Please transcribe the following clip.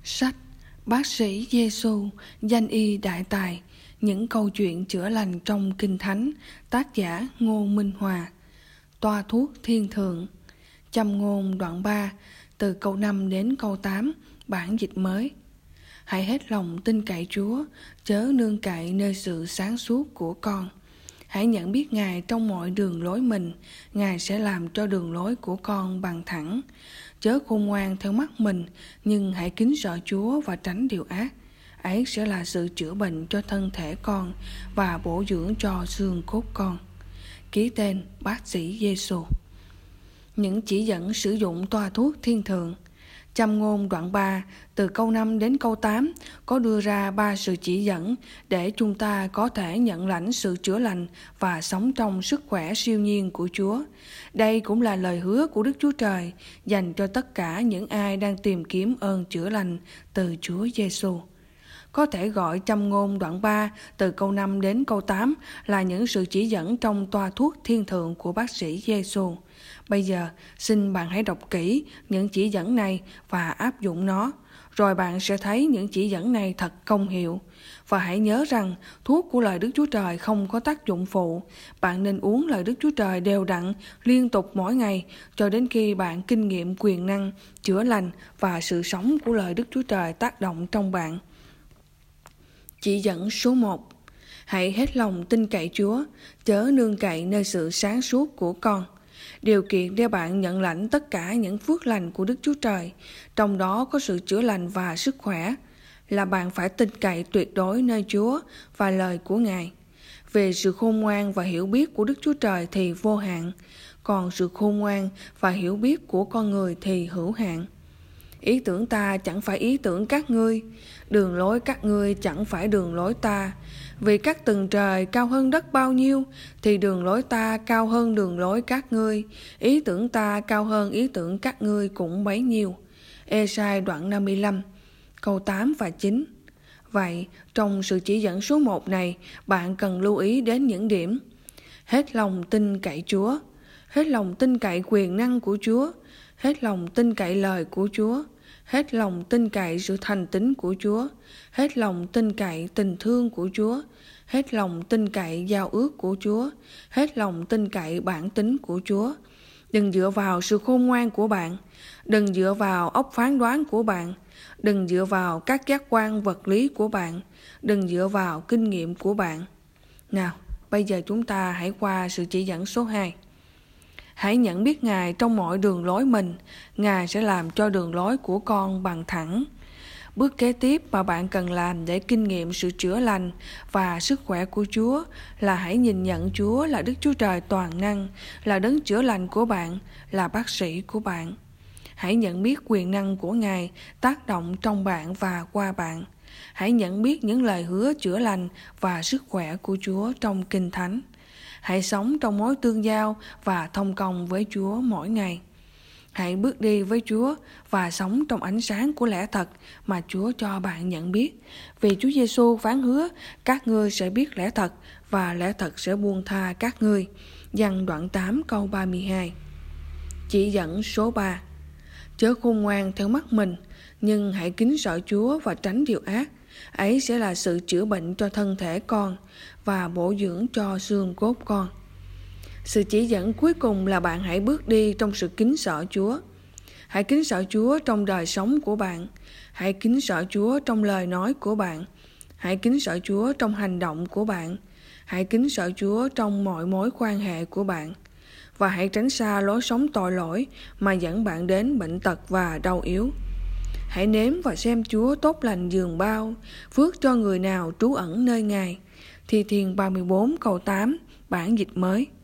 Sách Bác sĩ Giê-xu, danh y đại tài, những câu chuyện chữa lành trong Kinh Thánh, tác giả Ngô Minh Hòa. Toa thuốc thiên thượng. Châm ngôn đoạn 3, từ câu 5 đến câu 8, bản dịch mới. Hãy hết lòng tin cậy Chúa, chớ nương cậy nơi sự sáng suốt của con. Hãy nhận biết Ngài trong mọi đường lối mình, Ngài sẽ làm cho đường lối của con bằng thẳng. Chớ khôn ngoan theo mắt mình, nhưng hãy kính sợ Chúa và tránh điều ác. Ấy sẽ là sự chữa bệnh cho thân thể con và bổ dưỡng cho xương cốt con. Ký tên Bác sĩ Giê-xu. Những chỉ dẫn sử dụng toa thuốc thiên thượng. Châm ngôn đoạn 3, từ câu 5 đến câu 8, có đưa ra 3 sự chỉ dẫn để chúng ta có thể nhận lãnh sự chữa lành và sống trong sức khỏe siêu nhiên của Chúa. Đây cũng là lời hứa của Đức Chúa Trời dành cho tất cả những ai đang tìm kiếm ơn chữa lành từ Chúa Giê-xu. Có thể gọi châm ngôn đoạn 3 từ câu 5 đến câu 8 là những sự chỉ dẫn trong toa thuốc thiên thượng của bác sĩ Giê-xu. Bây giờ, xin bạn hãy đọc kỹ những chỉ dẫn này và áp dụng nó. Rồi bạn sẽ thấy những chỉ dẫn này thật công hiệu. Và hãy nhớ rằng thuốc của lời Đức Chúa Trời không có tác dụng phụ. Bạn nên uống lời Đức Chúa Trời đều đặn, liên tục mỗi ngày, cho đến khi bạn kinh nghiệm quyền năng, chữa lành và sự sống của lời Đức Chúa Trời tác động trong bạn. Chỉ dẫn số 1. Hãy hết lòng tin cậy Chúa, chớ nương cậy nơi sự sáng suốt của con. Điều kiện để bạn nhận lãnh tất cả những phước lành của Đức Chúa Trời, trong đó có sự chữa lành và sức khỏe, là bạn phải tin cậy tuyệt đối nơi Chúa và lời của Ngài. Về sự khôn ngoan và hiểu biết của Đức Chúa Trời thì vô hạn, còn sự khôn ngoan và hiểu biết của con người thì hữu hạn. Ý tưởng ta chẳng phải ý tưởng các ngươi, đường lối các ngươi chẳng phải đường lối ta. Vì các tầng trời cao hơn đất bao nhiêu, thì đường lối ta cao hơn đường lối các ngươi. Ý tưởng ta cao hơn ý tưởng các ngươi cũng bấy nhiêu. Ê-sai đoạn 55, câu 8 và 9. Vậy, trong sự chỉ dẫn số 1 này, bạn cần lưu ý đến những điểm. Hết lòng tin cậy Chúa, hết lòng tin cậy quyền năng của Chúa, hết lòng tin cậy lời của Chúa, hết lòng tin cậy sự thành tín của Chúa, hết lòng tin cậy tình thương của Chúa, hết lòng tin cậy giao ước của Chúa, hết lòng tin cậy bản tính của Chúa. Đừng dựa vào sự khôn ngoan của bạn, đừng dựa vào óc phán đoán của bạn, đừng dựa vào các giác quan vật lý của bạn, đừng dựa vào kinh nghiệm của bạn. Nào, bây giờ chúng ta hãy qua sự chỉ dẫn số 2. Hãy nhận biết Ngài trong mọi đường lối mình, Ngài sẽ làm cho đường lối của con bằng thẳng. Bước kế tiếp mà bạn cần làm để kinh nghiệm sự chữa lành và sức khỏe của Chúa là hãy nhìn nhận Chúa là Đức Chúa Trời toàn năng, là đấng chữa lành của bạn, là bác sĩ của bạn. Hãy nhận biết quyền năng của Ngài tác động trong bạn và qua bạn. Hãy nhận biết những lời hứa chữa lành và sức khỏe của Chúa trong Kinh Thánh. Hãy sống trong mối tương giao và thông công với Chúa mỗi ngày. Hãy bước đi với Chúa và sống trong ánh sáng của lẽ thật mà Chúa cho bạn nhận biết. Vì Chúa Giê-xu phán hứa, các ngươi sẽ biết lẽ thật và lẽ thật sẽ buông tha các ngươi. Giăng đoạn 8 câu 32. Chỉ dẫn số 3. Chớ khôn ngoan theo mắt mình, nhưng hãy kính sợ Chúa và tránh điều ác. Ấy sẽ là sự chữa bệnh cho thân thể con và bổ dưỡng cho xương cốt con. Sự chỉ dẫn cuối cùng là bạn hãy bước đi trong sự kính sợ Chúa. Hãy kính sợ Chúa trong đời sống của bạn. Hãy kính sợ Chúa trong lời nói của bạn. Hãy kính sợ Chúa trong hành động của bạn. Hãy kính sợ Chúa trong mọi mối quan hệ của bạn. Và hãy tránh xa lối sống tội lỗi mà dẫn bạn đến bệnh tật và đau yếu. Hãy nếm và xem Chúa tốt lành dường bao, phước cho người nào trú ẩn nơi Ngài. Thi Thiên 34 câu 8, bản dịch mới.